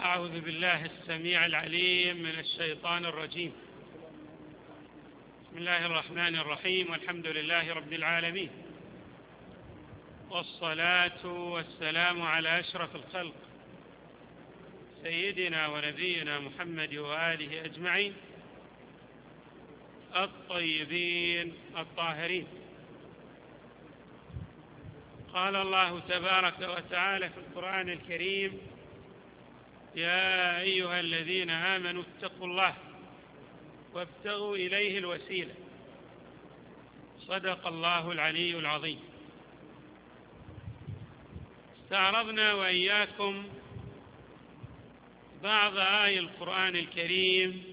أعوذ بالله السميع العليم من الشيطان الرجيم. بسم الله الرحمن الرحيم، والحمد لله رب العالمين، والصلاة والسلام على أشرف الخلق سيدنا ونبينا محمد وآله أجمعين الطيبين الطاهرين. قال الله تبارك وتعالى في القرآن الكريم: يا أيها الذين آمنوا اتقوا الله وابتغوا إليه الوسيلة. صدق الله العلي العظيم. استعرضنا وإياكم بعض آي القرآن الكريم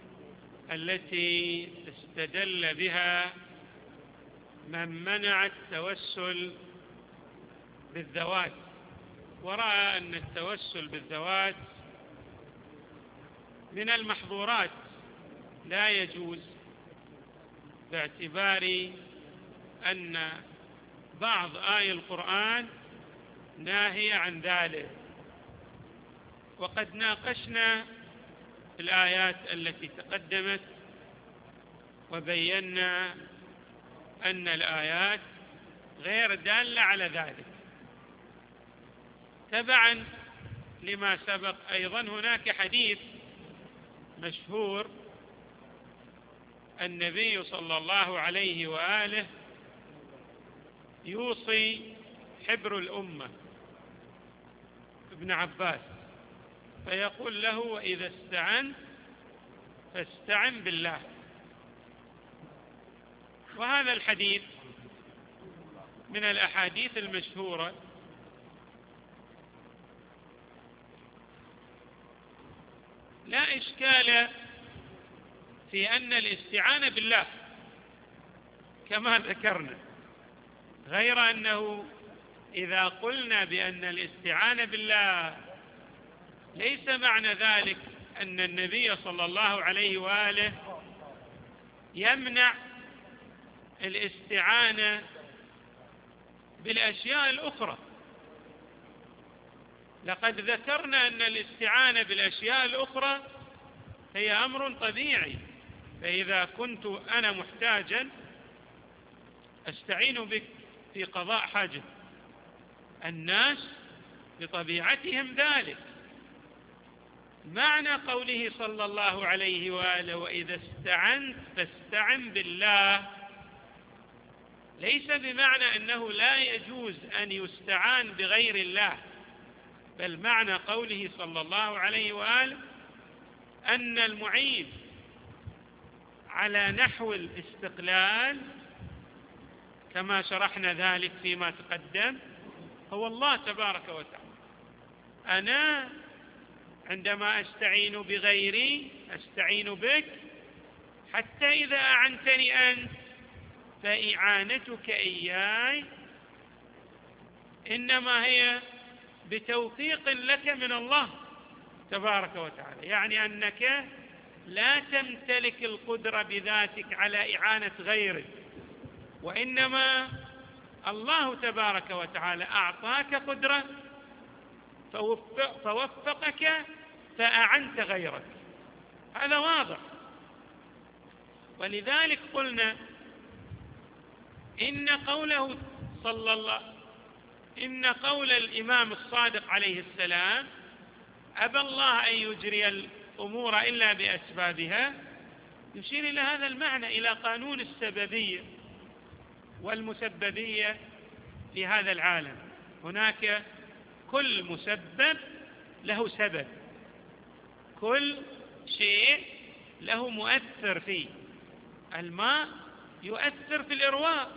التي استدل بها من منع التوسل بالذوات، ورأى أن التوسل بالذوات من المحظورات لا يجوز، باعتبار أن بعض آي القرآن ناهية عن ذلك. وقد ناقشنا الآيات التي تقدمت وبينا أن الآيات غير دالة على ذلك. تبعا لما سبق أيضا هناك حديث مشهور النبي صلى الله عليه وآله يوصي حبر الأمة ابن عباس فيقول له: وإذا استعنت فاستعن بالله. وهذا الحديث من الأحاديث المشهورة لا إشكال في أن الاستعانة بالله كما ذكرنا، غير أنه إذا قلنا بأن الاستعانة بالله ليس معنى ذلك أن النبي صلى الله عليه وآله يمنع الاستعانة بالأشياء الأخرى. لقد ذكرنا أن الاستعانة بالأشياء الأخرى هي أمر طبيعي، فإذا كنت أنا محتاجا أستعين بك في قضاء حاجة، الناس بطبيعتهم ذلك. معنى قوله صلى الله عليه وآله: وإذا استعنت فاستعن بالله، ليس بمعنى أنه لا يجوز أن يستعان بغير الله، بل معنى قوله صلى الله عليه وآله أن المعين على نحو الاستقلال كما شرحنا ذلك فيما تقدم هو الله تبارك وتعالى. أنا عندما أستعين بغيري أستعين بك، حتى إذا أعنتني أنت فإعانتك إياي إنما هي بتوفيق لك من الله تبارك وتعالى، يعني أنك لا تمتلك القدرة بذاتك على إعانة غيرك، وإنما الله تبارك وتعالى أعطاك قدرة فوفقك فأعنت غيرك. هذا واضح. ولذلك قلنا إن قول الإمام الصادق عليه السلام: أبى الله أن يجري الأمور إلا بأسبابها، يشير إلى هذا المعنى، إلى قانون السببية والمسببية في هذا العالم. هناك كل مسبب له سبب، كل شيء له مؤثر فيه. الماء يؤثر في الإرواء،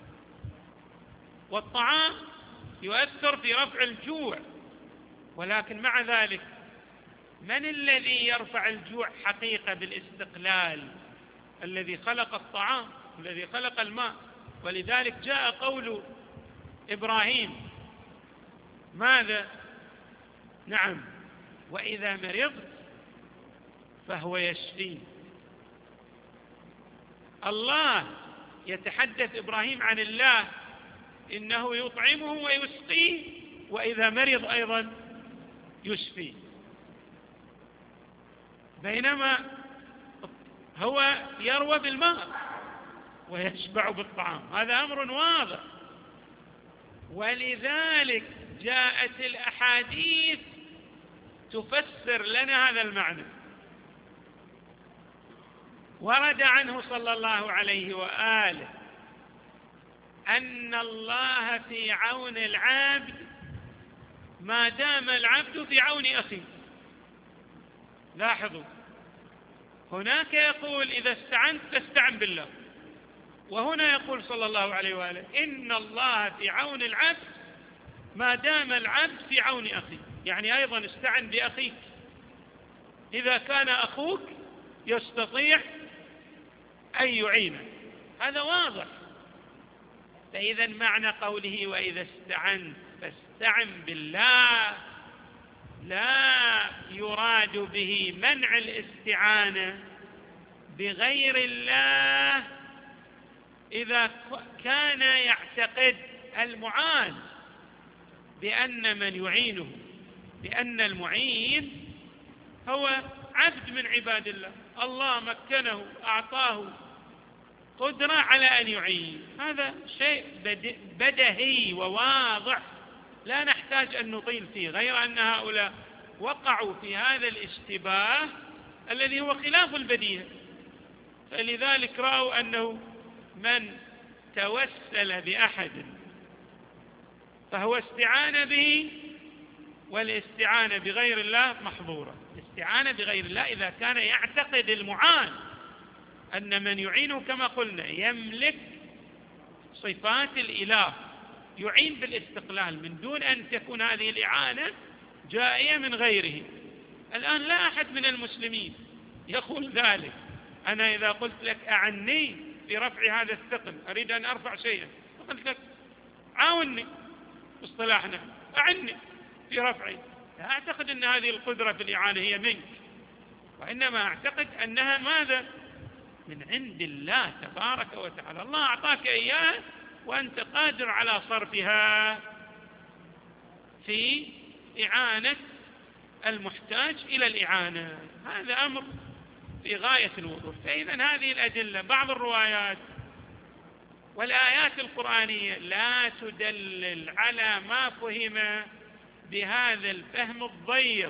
والطعام يؤثر في رفع الجوع، ولكن مع ذلك من الذي يرفع الجوع حقيقة بالاستقلال؟ الذي خلق الطعام، الذي خلق الماء. ولذلك جاء قول إبراهيم ماذا؟ نعم: وإذا مرضت فهو يشفين. الله يتحدث إبراهيم عن الله إنه يطعمه ويسقيه، وإذا مرض أيضا يشفيه. بينما هو يروى بالماء ويشبع بالطعام، هذا أمر واضح. ولذلك جاءت الأحاديث تفسر لنا هذا المعنى. ورد عنه صلى الله عليه وآله أن الله في عون العبد ما دام العبد في عون أخيه. لاحظوا، هناك يقول إذا استعنت فاستعن بالله، وهنا يقول صلى الله عليه وآله إن الله في عون العبد ما دام العبد في عون أخيه. يعني أيضا استعن بأخيك إذا كان أخوك يستطيع أن يعينك، هذا واضح. فإذا معنى قوله وإذا استعنت فاستعن بالله لا يراد به منع الاستعانة بغير الله إذا كان يعتقد المعان بأن من يعينه، بأن المعين هو عبد من عباد الله، الله مكنه أعطاه قدرة على أن يعين. هذا شيء بديهي وواضح لا نحتاج أن نطيل فيه، غير أن هؤلاء وقعوا في هذا الاشتباه الذي هو خلاف البديهة. فلذلك رأوا أنه من توسل بأحد فهو استعان به، والاستعانة بغير الله محظورة. الاستعانة بغير الله إذا كان يعتقد المعان أن من يعينه كما قلنا يملك صفات الإله، يعين بالاستقلال من دون أن تكون هذه الإعانة جائية من غيره. الآن لا أحد من المسلمين يقول ذلك. أنا إذا قلت لك أعني في رفع هذا الثقل، أريد أن أرفع شيئا، قلت لك عاوني، باصطلاحنا أعني في رفعي، لا أعتقد أن هذه القدرة في الإعانة هي منك، وإنما أعتقد أنها ماذا؟ من عند الله تبارك وتعالى. الله أعطاك إياها وأنت قادر على صرفها في إعانة المحتاج إلى الإعانة. هذا أمر في غاية الوضوح. فإذا هذه الأدلة، بعض الروايات والآيات القرآنية لا تدلل على ما فهم بهذا الفهم الضيق،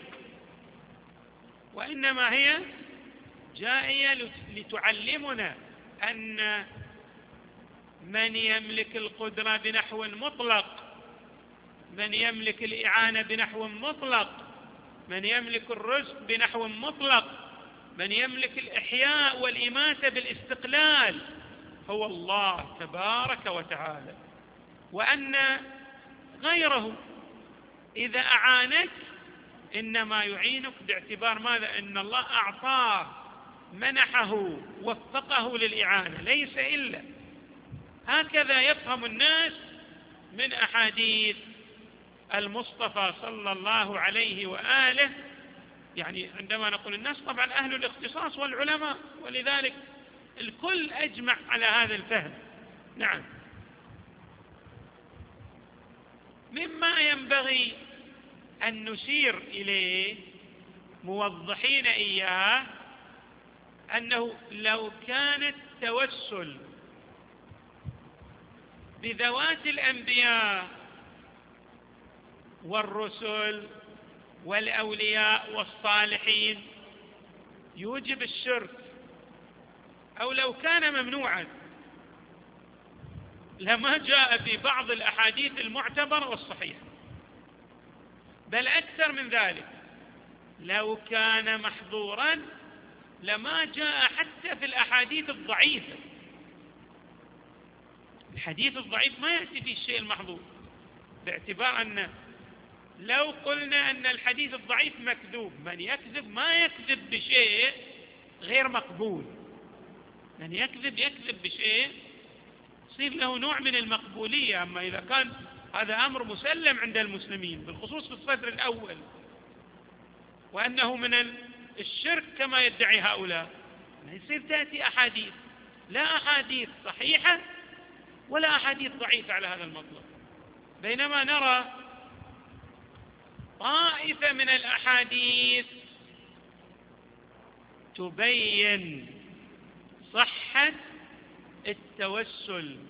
وإنما هي جائية لتعلمنا أن من يملك القدرة بنحو مطلق، من يملك الإعانة بنحو مطلق، من يملك الرزق بنحو مطلق، من يملك الإحياء والإماتة بالاستقلال هو الله تبارك وتعالى، وأن غيره إذا أعانك إنما يعينك باعتبار ماذا؟ إن الله أعطاه، منحه، وفقه للإعانة، ليس إلا. هكذا يفهم الناس من أحاديث المصطفى صلى الله عليه وآله. يعني عندما نقول الناس طبعا أهل الاختصاص والعلماء، ولذلك الكل أجمع على هذا الفهم. نعم. مما ينبغي أن نشير إليه موضحين إياه أنه لو كان التوسل بذوات الأنبياء والرسل والأولياء والصالحين يوجب الشرك، أو لو كان ممنوعا لما جاء في بعض الأحاديث المعتبرة والصحيحة، بل أكثر من ذلك، لو كان محظورا لما جاء حتى في الأحاديث الضعيفة. الحديث الضعيف ما يأتي فيه الشيء المحظور، باعتبار أن لو قلنا أن الحديث الضعيف مكذوب، من يكذب ما يكذب بشيء غير مقبول، من يكذب بشيء يصير له نوع من المقبولية. أما إذا كان هذا أمر مسلم عند المسلمين بالخصوص في الصدر الأول، وأنه من الشرك كما يدعي هؤلاء، يصير تأتي أحاديث، لا أحاديث صحيحة ولا أحاديث ضعيفة على هذا المطلب. بينما نرى طائفة من الأحاديث تبين صحة التوسل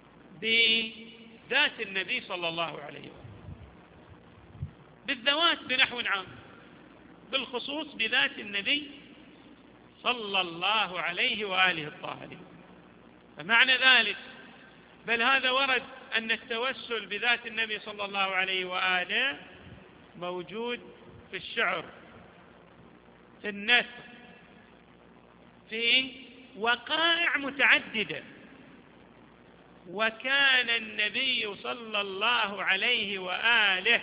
بذات النبي صلى الله عليه وسلم، بالذوات بنحو عام، بالخصوص بذات النبي صلى الله عليه وآله الطاهرين. فمعنى ذلك بل هذا ورد أن التوسل بذات النبي صلى الله عليه وآله موجود في الشعر، في النثر، في وقائع متعددة. وكان النبي صلى الله عليه وآله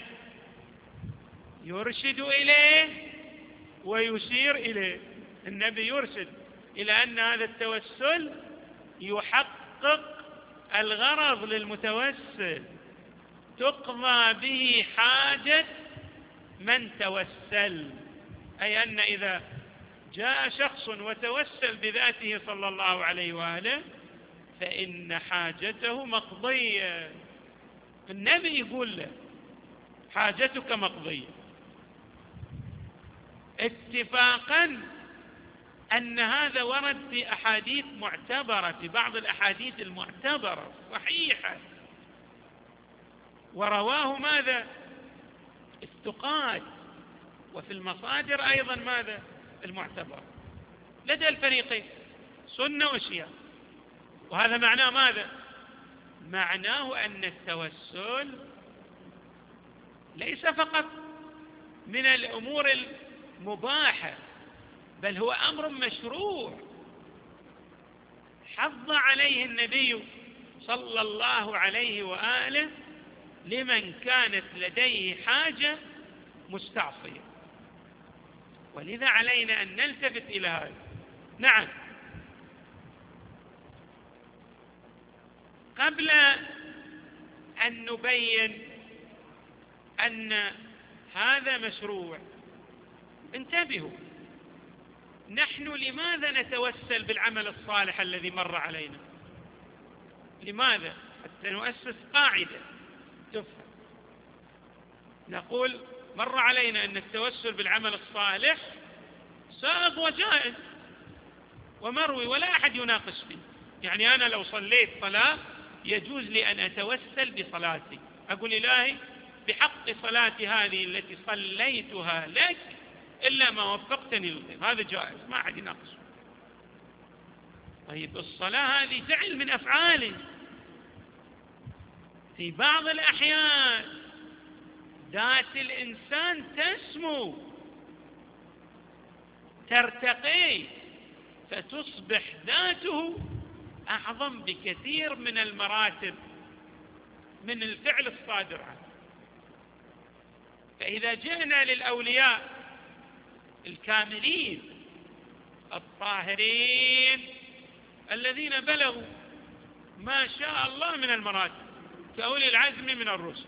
يرشد إليه ويشير إليه. النبي يرشد إلى أن هذا التوسل يحقق الغرض للمتوسل، تقضى به حاجة من توسل، أي أن إذا جاء شخص وتوسل بذاته صلى الله عليه وآله فإن حاجته مقضية. النبي يقول له حاجتك مقضية، اتفاقا أن هذا ورد في أحاديث معتبرة، في بعض الأحاديث المعتبرة صحيحة، ورواه ماذا؟ الثقات، وفي المصادر أيضا ماذا؟ المعتبرة لدى الفريقين، سنة وشيعة. وهذا معناه ماذا؟ معناه أن التوسل ليس فقط من الأمور المباحة، بل هو أمر مشروع حض عليه النبي صلى الله عليه وآله لمن كانت لديه حاجة مستعصية. ولذا علينا أن نلتفت إلى هذا. نعم، قبل أن نبين أن هذا مشروع انتبهوا، نحن لماذا نتوسل بالعمل الصالح الذي مر علينا؟ لماذا؟ حتى نؤسس قاعدة تفهم. نقول مر علينا أن التوسل بالعمل الصالح سائغ وجائز ومروي ولا أحد يناقش فيه. يعني أنا لو صليت صلاة يجوز لي أن أتوسل بصلاتي، أقول إلهي بحق صلاتي هذه التي صليتها لك إلا ما وفقتني للخير، هذا جائز ما أحد يناقش. طيب الصلاة هذه فعل من أفعاله، في بعض الأحيان ذات الإنسان تسمو ترتقي فتصبح ذاته أعظم بكثير من المراتب من الفعل الصادر عنه. فإذا جئنا للأولياء الكاملين الطاهرين الذين بلغوا ما شاء الله من المراتب كأولي العزم من الرسل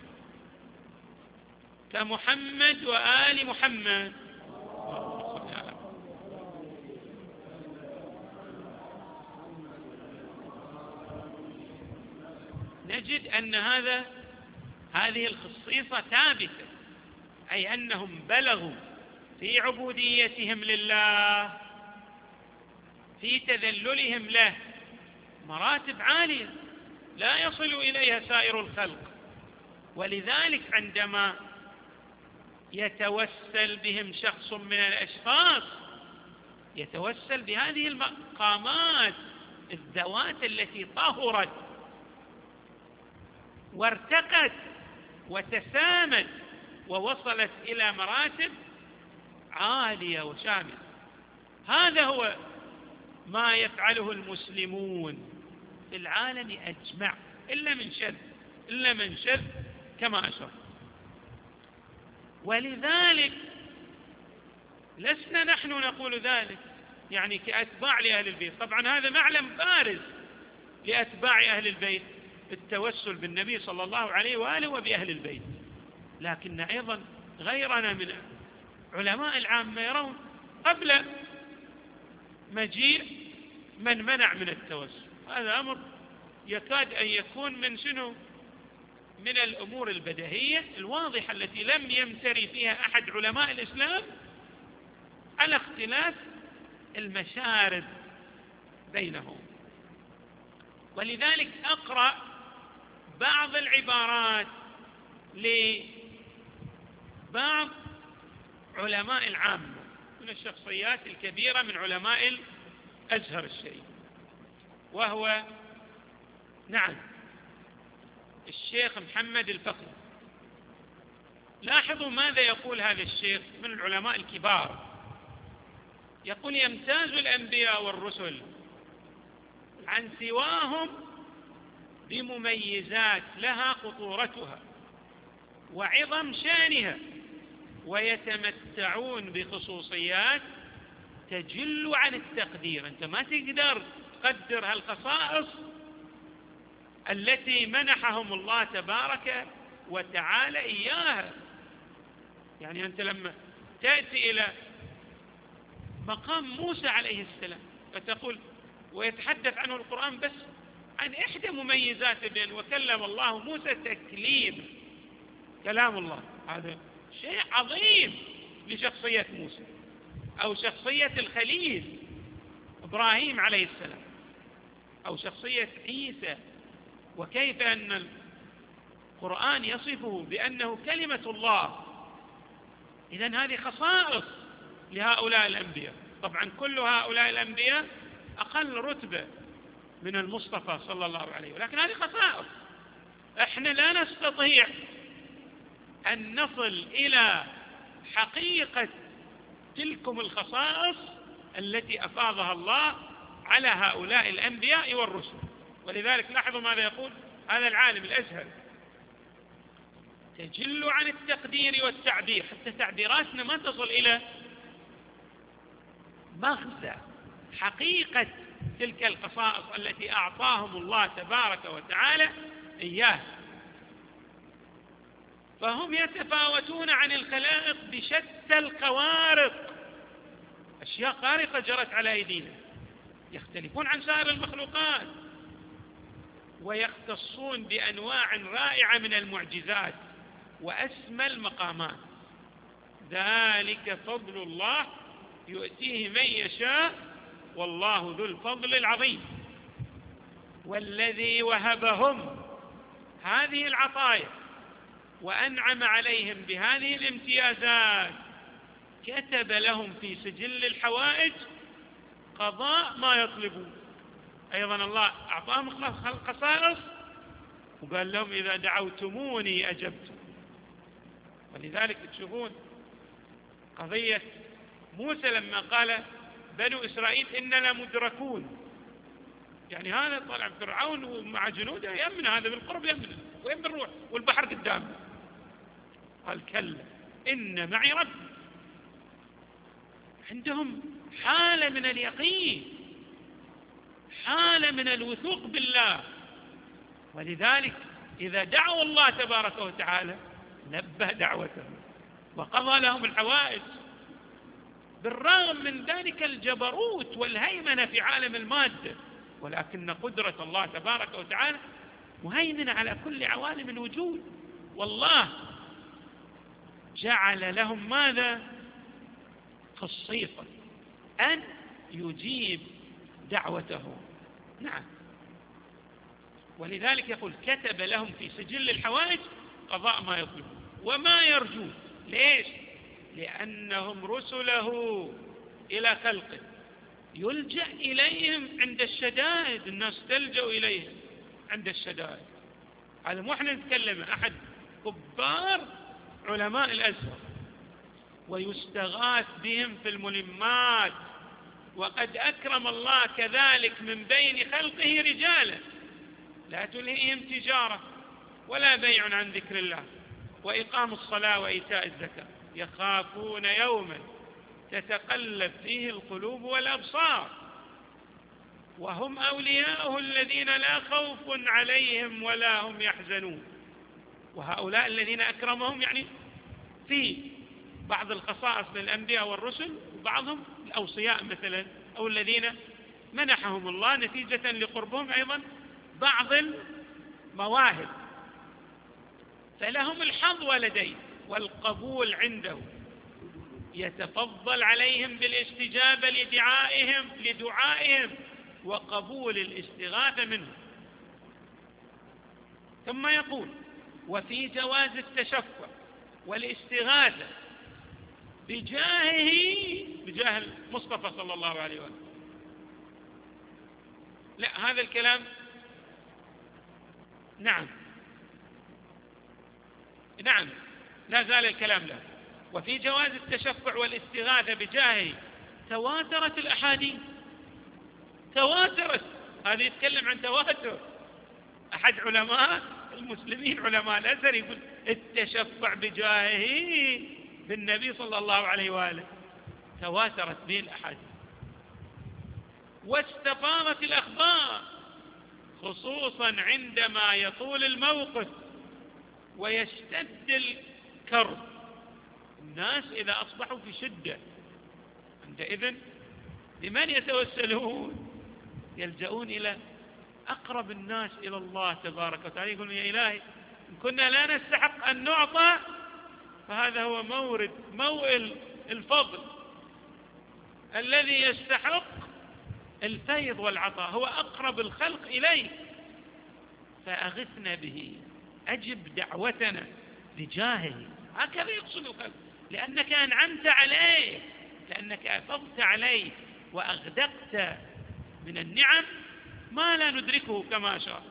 كمحمد وآل محمد، نجد أن هذه الخصيصة ثابتة، أي أنهم بلغوا في عبوديتهم لله، في تذللهم له مراتب عالية لا يصل إليها سائر الخلق. ولذلك عندما يتوسل بهم شخص من الأشخاص يتوسل بهذه المقامات، الذوات التي طهرت وارتقت وتسامت ووصلت إلى مراتب عالية وشاملة. هذا هو ما يفعله المسلمون في العالم أجمع إلا من شذ كما أشرت. ولذلك لسنا نحن نقول ذلك يعني كأتباع لأهل البيت، طبعا هذا معلم بارز لأتباع أهل البيت التوسل بالنبي صلى الله عليه وآله وبأهل البيت، لكن أيضا غيرنا من علماء العامة يرون قبل مجيء من منع من التوسل. هذا أمر يكاد أن يكون من شنو؟ من الأمور البديهية الواضحة التي لم يمتري فيها أحد علماء الإسلام على اختلاف المشارب بينهم. ولذلك أقرأ بعض العبارات لبعض علماء العامة من الشخصيات الكبيرة من علماء الأزهر الشريف، وهو الشيخ محمد الفقي. لاحظوا ماذا يقول هذا الشيخ من العلماء الكبار. يقول: يمتاز الأنبياء والرسل عن سواهم بمميزات لها خطورتها وعظم شانها، ويتمتعون بخصوصيات تجل عن التقدير. أنت ما تقدر تقدر هالخصائص التي منحهم الله تبارك وتعالى إياها. يعني أنت لما تأتي إلى مقام موسى عليه السلام فتقول، ويتحدث عنه القرآن بس عن إحدى مميزاته، بأن وكلم الله موسى تكليما، كلام الله. هذا شيء عظيم لشخصية موسى، أو شخصية الخليل إبراهيم عليه السلام، أو شخصية عيسى، وكيف أن القرآن يصفه بأنه كلمة الله. إذن هذه خصائص لهؤلاء الأنبياء. طبعا كل هؤلاء الأنبياء أقل رتبة من المصطفى صلى الله عليه، ولكن هذه خصائص. احنا لا نستطيع أن نصل إلى حقيقة تلكم الخصائص التي أفاضها الله على هؤلاء الأنبياء والرسل. ولذلك لاحظوا ماذا يقول هذا العالم الأزهر: تجل عن التقدير والتعبير. حتى تعبيراتنا ما تصل إلى مغزى حقيقة تلك الخصائص التي أعطاهم الله تبارك وتعالى إياه. فهم يتفاوتون عن الخلائق بشتى الخوارق، أشياء خارقة جرت على أيدينا، يختلفون عن سائر المخلوقات، ويختصون بأنواع رائعة من المعجزات وأسمى المقامات. ذلك فضل الله يؤتيه من يشاء والله ذو الفضل العظيم. والذي وهبهم هذه العطايا وأنعم عليهم بهذه الامتيازات كتب لهم في سجل الحوائج قضاء ما يطلبون. أيضا الله أعطاهم خصائص وقال لهم: إذا دعوتموني أجبت. ولذلك تشوفون قضية موسى لما قال بنو إسرائيل إننا مدركون، يعني هذا طلع فرعون ومع جنوده يمنا، هذا بالقرب يمنا وين بنروح والبحر قدامنا. قال: كلا إن معي ربي. عندهم حالة من اليقين، حالة من الوثوق بالله. ولذلك إذا دعوا الله تبارك وتعالى نبه دعوتهم وقضى لهم الحوائج، بالرغم من ذلك الجبروت والهيمنة في عالم المادة، ولكن قدرة الله تبارك وتعالى مهيمنة على كل عوالم الوجود. والله جعل لهم ماذا؟ خصيصا أن يجيب دعوته. نعم. ولذلك يقول: كتب لهم في سجل الحوائج قضاء ما يطلبون وما يرجون. ليش؟ لأنهم رسله إلى خلقه، يلجأ إليهم عند الشدائد. الناس تلجأ إليهم عند الشدائد. هذا مو احنا نتكلم، أحد كبار علماء الأزهر، ويستغاث بهم في الملمات. وقد أكرم الله كذلك من بين خلقه رجالا لا تلهيهم تجارة ولا بيع عن ذكر الله وإقام الصلاة وإيتاء الزكاة يخافون يوما تتقلب فيه القلوب والأبصار وهم أولياؤه الذين لا خوف عليهم ولا هم يحزنون. وهؤلاء الذين أكرمهم يعني في بعض الخصائص للأنبياء والرسل، وبعضهم الأوصياء مثلا، أو الذين منحهم الله نتيجة لقربهم أيضا بعض المواهب، فلهم الحظوة لديه والقبول عنده. يتفضل عليهم بالاستجابة لدعائهم وقبول الاستغاثة منهم. ثم يقول: وفي جواز التشفع والاستغاثة بجاه المصطفى صلى الله عليه وسلم. لا، هذا الكلام نعم لا زال الكلام له. وفي جواز التشفع والاستغاثة بجاهه تواترت الأحاديث، تواترت. هذا يتكلم عن تواتر. أحد علماء المسلمين علماء الأزهر يقول: التشفع بجاهه بالنبي صلى الله عليه وآله، تواترت به الأحاديث. واستفاضت الأخبار، خصوصا عندما يطول الموقف ويشتد الكرب. الناس إذا أصبحوا في شدة عندئذ لمن يتوسلون؟ يلجؤون إلى أقرب الناس إلى الله تبارك وتعالى. يقولون: يا إلهي، إن كنا لا نستحق أن نعطى فهذا هو موئل الفضل الذي يستحق الفيض والعطاء، هو أقرب الخلق إليه، فأغثنا به، أجب دعوتنا بجاهه. هكذا يقصد الخلق، لأنك أنعمت عليه، لأنك أفضت عليه وأغدقت من النعم ما لا ندركه كما شاء.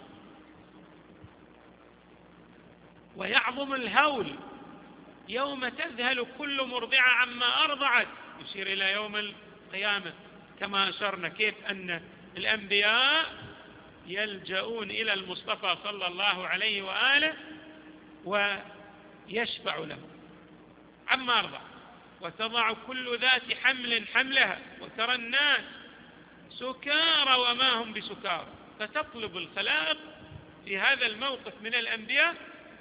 ويعظم الهول يوم تذهل كل مرضعة عما أرضعت، يشير إلى يوم القيامة كما أشرنا، كيف أن الأنبياء يلجؤون إلى المصطفى صلى الله عليه وآله ويشفع له عما أرضع. وتضع كل ذات حمل حملها، وترى الناس سكارى وما هم بسكارى، فتطلب الخلائق في هذا الموقف من الأنبياء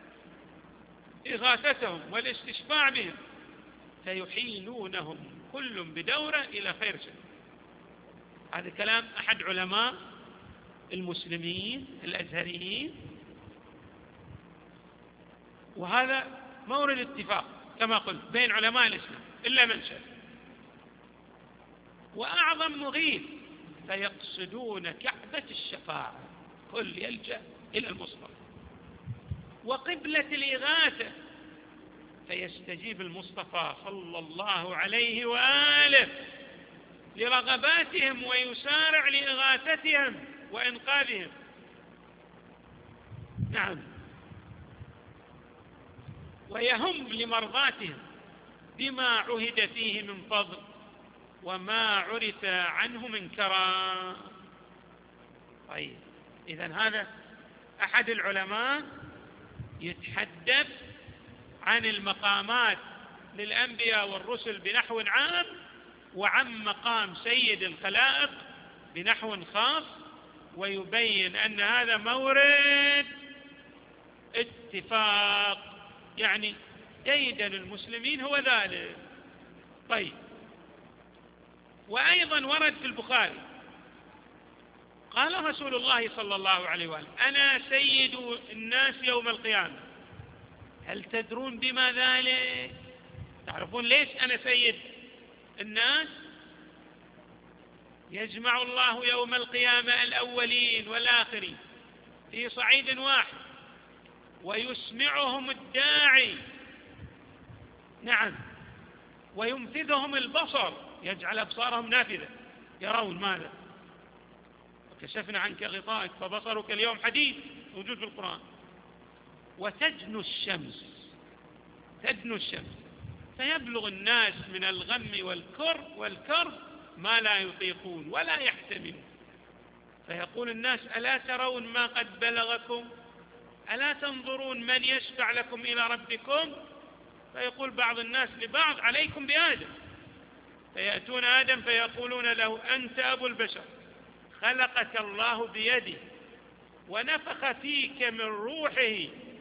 إغاثتهم والاستشفاع بهم، فيحيلونهم كل بدورة إلى خير شيء. هذا كلام أحد علماء المسلمين الأزهريين، وهذا مورد اتفاق كما قلت بين علماء الإسلام إلا من شاء. وأعظم مغيث فيقصدون كعبة الشفاعة، كل يلجأ إلى المصطفى. وقبلة الإغاثة فيستجيب المصطفى صلى الله عليه وآله لرغباتهم ويسارع لإغاثتهم وإنقاذهم. نعم. ويهم لمرضاتهم بما عهد فيه من فضل وما عرف عنه من كرام. طيب، إذن هذا أحد العلماء يتحدث عن المقامات للأنبياء والرسل بنحو عام، وعن مقام سيد الخلائق بنحو خاص، ويبين أن هذا مورد اتفاق، يعني ديدن المسلمين هو ذلك. طيب، وأيضا ورد في البخاري قال رسول الله صلى الله عليه وآله: أنا سيد الناس يوم القيامة. هل تدرون بما ذلك؟ تعرفون ليش أنا سيد الناس؟ يجمع الله يوم القيامة الأولين والآخرين في صعيد واحد، ويسمعهم الداعي، نعم، وينفذهم البصر، يجعل أبصارهم نافذة يرون ماذا؟ وكشفنا عنك غطاءك فبصرك اليوم حديد، موجود في القرآن. وتدنو الشمس، تدنو الشمس، فيبلغ الناس من الغم والكرب ما لا يطيقون ولا يحتملون، فيقول الناس: ألا ترون ما قد بلغكم؟ ألا تنظرون من يشفع لكم إلى ربكم؟ فيقول بعض الناس لبعض: عليكم بآدم. فيأتون آدم فيقولون له: أنت أبو البشر، خلقك الله بيده ونفخ فيك من روحه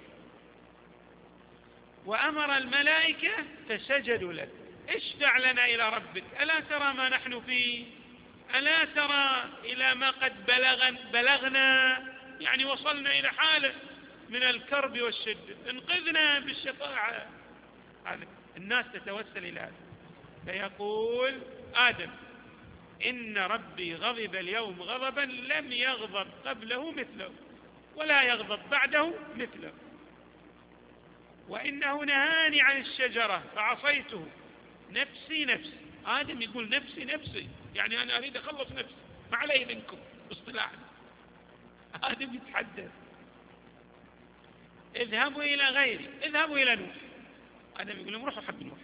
وأمر الملائكة فسجدوا لك، اشفع لنا إلى ربك، ألا ترى ما نحن فيه؟ ألا ترى إلى ما قد بلغنا؟ يعني وصلنا إلى حالة من الكرب والشدة، انقذنا بالشفاعة. الناس تتوسل إلى هذا. فيقول آدم: إن ربي غضب اليوم غضبا لم يغضب قبله مثله ولا يغضب بعده مثله، وإنه نهاني عن الشجرة فعصيته، نفسي نفسي. آدم يقول نفسي نفسي، يعني أنا أريد أخلص نفسي، ما علي منكم باصطلاحا. آدم يتحدث: اذهبوا إلى غيري، اذهبوا إلى نوح. آدم يقول لهم روحوا حق نوح.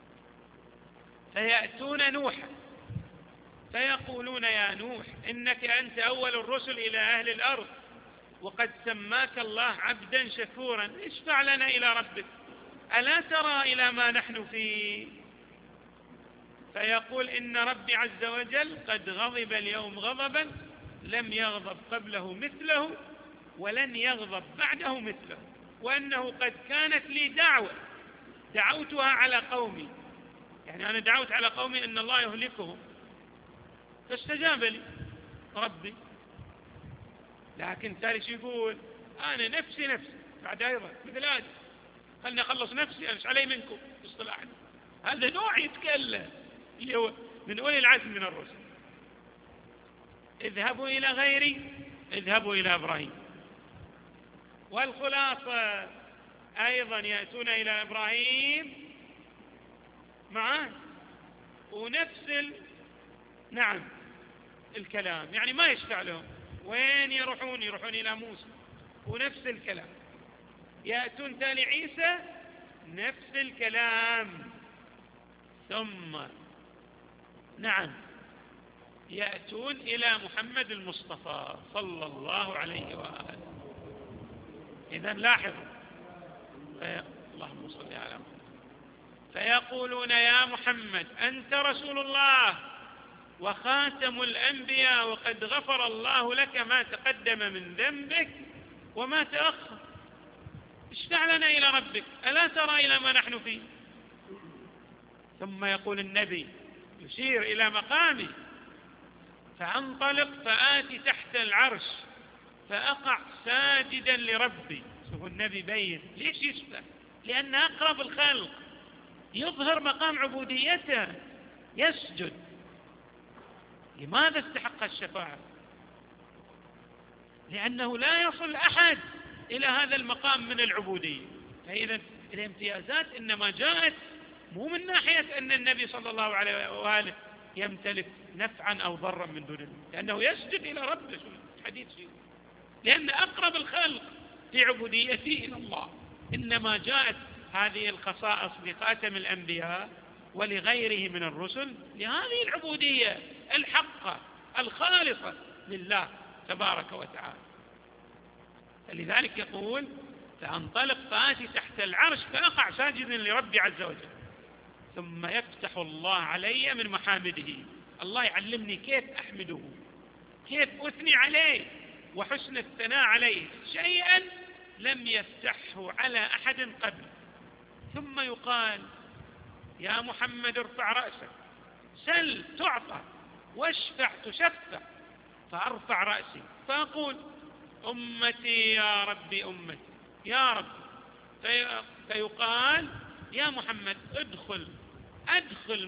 فيأتون نوحا فيقولون: يا نوح إنك أنت أول الرسل إلى أهل الأرض، وقد سماك الله عبدا شكورا، اشفع لنا إلى ربك، ألا ترى إلى ما نحن فيه؟ فيقول: إن ربي عز وجل قد غضب اليوم غضبا لم يغضب قبله مثله ولن يغضب بعده مثله، وأنه قد كانت لي دعوة دعوتها على قومي، يعني أنا دعوت على قومي أن الله يهلكهم فاستجاب لي ربي. لكن ثالث يقول: أنا نفسي نفسي، بعد أيضا مثل آدم، خلنا أخلص نفسي، أنا علي منكم باصطلاحا. هذا نوع يتكلم اللي هو من أولي العزم من الرسل. اذهبوا إلى غيري، اذهبوا إلى إبراهيم. والخلاصة أيضا يأتون إلى إبراهيم معه ونفس الكلام، يعني ما يشفع لهم. وين يروحون؟ يروحون إلى موسى ونفس الكلام. يأتون تالي عيسى نفس الكلام. ثم يأتون إلى محمد المصطفى صلى الله عليه وآله. إذن لاحظوا، اللهم صل على محمد. فيقولون: يا محمد أنت رسول الله وخاتم الأنبياء، وقد غفر الله لك ما تقدم من ذنبك وما تأخر، اشفع لنا إلى ربك، ألا ترى إلى ما نحن فيه؟ ثم يقول النبي يشير إلى مقامه: فأنطلق فآتي تحت العرش فأقع ساجدا لربي. شوفوا النبي بين ليش يشفع؟ لأن أقرب الخلق، يظهر مقام عبوديته، يسجد. لماذا استحق الشفاعة؟ لأنه لا يصل أحد إلى هذا المقام من العبودية. فإذا الامتيازات إنما جاءت مو من ناحية أن النبي صلى الله عليه وآله يمتلك نفعا أو ضرا من دون الله، لأنه يسجد إلى ربه. الحديث فيه لأن أقرب الخلق في عبوديته إلى الله. إنما جاءت هذه الخصائص لخاتم الأنبياء ولغيره من الرسل لهذه العبودية الحقة الخالصة لله تبارك وتعالى. فلذلك يقول: فأنطلق فآتي تحت العرش فأقع ساجدا لربي عز وجل، ثم يفتح الله علي من محامده. الله يعلمني كيف أحمده، كيف أثني عليه، وحسن الثناء عليه، شيئا لم يفتحه على أحد قبل. ثم يقال: يا محمد ارفع رأسك، سل تعطى، واشفع تشفع. فأرفع رأسي فأقول: أمتي يا ربي، أمتي يا رب. فيقال: يا محمد أدخل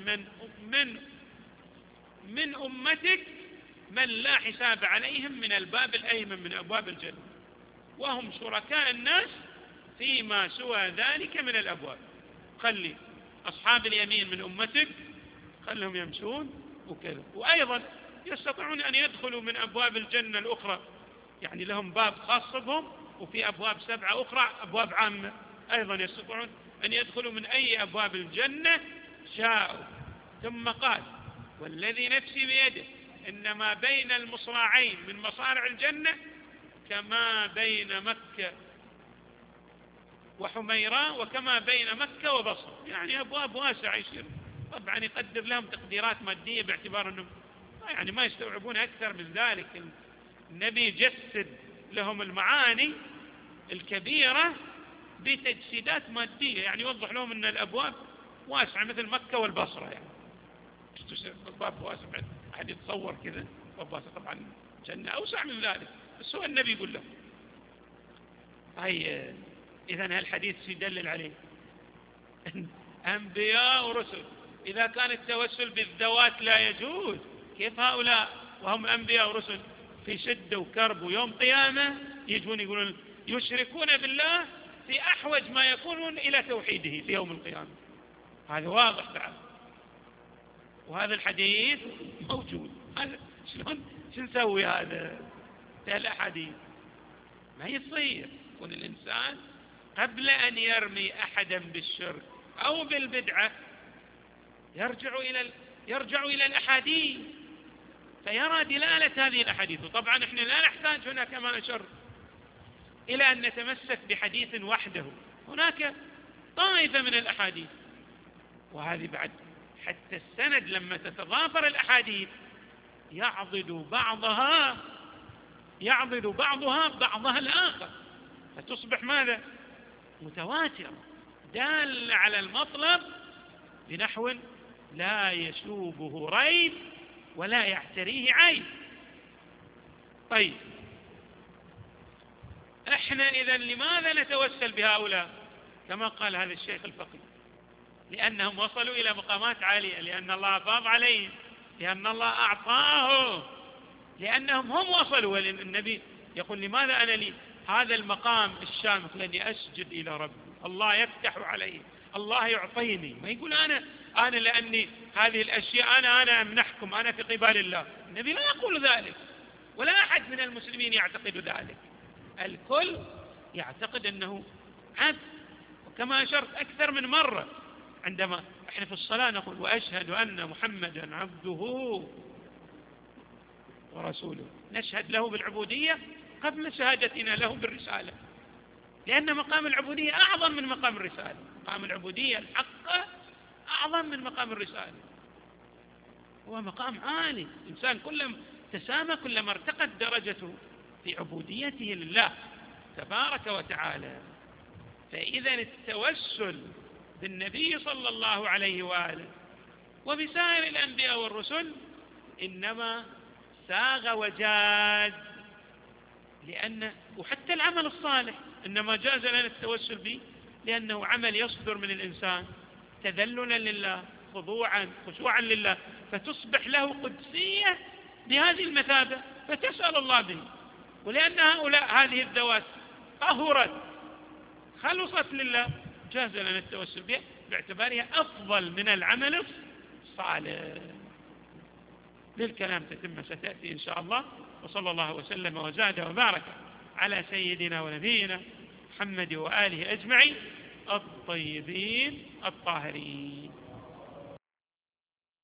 من أمتك من لا حساب عليهم من الباب الأيمن من أبواب الجنة، وهم شركاء الناس فيما سوى ذلك من الأبواب. خلي أصحاب اليمين من أمتك خلهم يمشون وكذا. وأيضا يستطيعون أن يدخلوا من أبواب الجنة الأخرى، يعني لهم باب خاص بهم، وفي أبواب 7 أخرى أبواب عامة أيضا يستطيعون أن يدخلوا من أي أبواب الجنة شاءوا. ثم قال: والذي نفسي بيده إنما بين المصراعين من مصارع الجنة كما بين مكة وحميراء وكما بين مكة وبصرة، يعني أبواب واسعة يصير. طبعا يقدر لهم تقديرات مادية باعتبار أنهم يعني ما يستوعبون أكثر من ذلك. النبي يجسد لهم المعاني الكبيرة بتجسيدات مادية، يعني يوضح لهم أن الأبواب واسعة مثل مكة والبصرة، يعني الباب واسع، أحد يتصور كذا باب واسع، طبعا جنة أوسع من ذلك، بس هو النبي يقول لهم. إذن هالحديث يدلل عليه أنبياء ورسل إذا كان التوسل بالذوات لا يجوز، كيف هؤلاء وهم أنبياء ورسل في شدة وكرب ويوم قيامة يجون يقولون يشركون بالله في أحوج ما يكونون إلى توحيده في يوم القيامة؟ هذا واضح بعد، وهذا الحديث موجود. هذا شلون نسوي هذا الأحاديث؟ ما يصير يكون الإنسان قبل أن يرمي أحدا بالشرك أو بالبدعة يرجع إلى الأحاديث فيرى دلالة هذه الأحاديث. وطبعا احنا لا نحتاج هنا كما أشرت إلى أن نتمسك بحديث وحده، هناك طائفة من الأحاديث، وهذه بعد حتى السند لما تتضافر الأحاديث يعضد بعضها بعضها الآخر، فتصبح ماذا؟ متواترة دالة على المطلب بنحو لا يشوبه ريب ولا يعتريه عيب. طيب احنا إذن لماذا نتوسل بهؤلاء؟ كما قال هذا الشيخ الفقيه، لأنهم وصلوا إلى مقامات عالية، لأن الله أفاض عليهم، لأن الله أعطاهم، لأنهم هم وصلوا. والنبي يقول لماذا أنا لي هذا المقام الشامخ لأني أسجد إلى ربي، الله يفتح علي، الله يعطيني. ما يقول أنا لأني هذه الأشياء أنا أمنحكم، أنا في قبال الله. النبي لا يقول ذلك، ولا أحد من المسلمين يعتقد ذلك، الكل يعتقد أنه عبد. وكما أشرت أكثر من مرة عندما احنا في الصلاة نقول وأشهد أن محمدا عبده ورسوله، نشهد له بالعبودية قبل شهادتنا له بالرسالة، لأن مقام العبودية أعظم من مقام الرسالة. مقام العبودية الحق أعظم من مقام الرسالة، هو مقام عالي. الإنسان كلما تسامى كلما ارتقت درجته في عبوديته لله تبارك وتعالى. فإذا التوسل بالنبي صلى الله عليه وآله وبسائر الأنبياء والرسل إنما ساغ وجاز، وحتى العمل الصالح إنما جاز لنا التوسل به لأنه عمل يصدر من الإنسان تذللا لله، خشوعا لله، فتصبح له قدسية بهذه المثابة فتسأل الله به. ولأن هؤلاء هذه الذوات طهرت خلصت لله جاز لنا التوسل بها باعتبارها أفضل من العمل الصالح. للكلام تتم ستأتي إن شاء الله. وصلى الله وسلم وزاد وبارك على سيدنا ونبينا محمد وآله أجمعين الطيبين الطاهرين.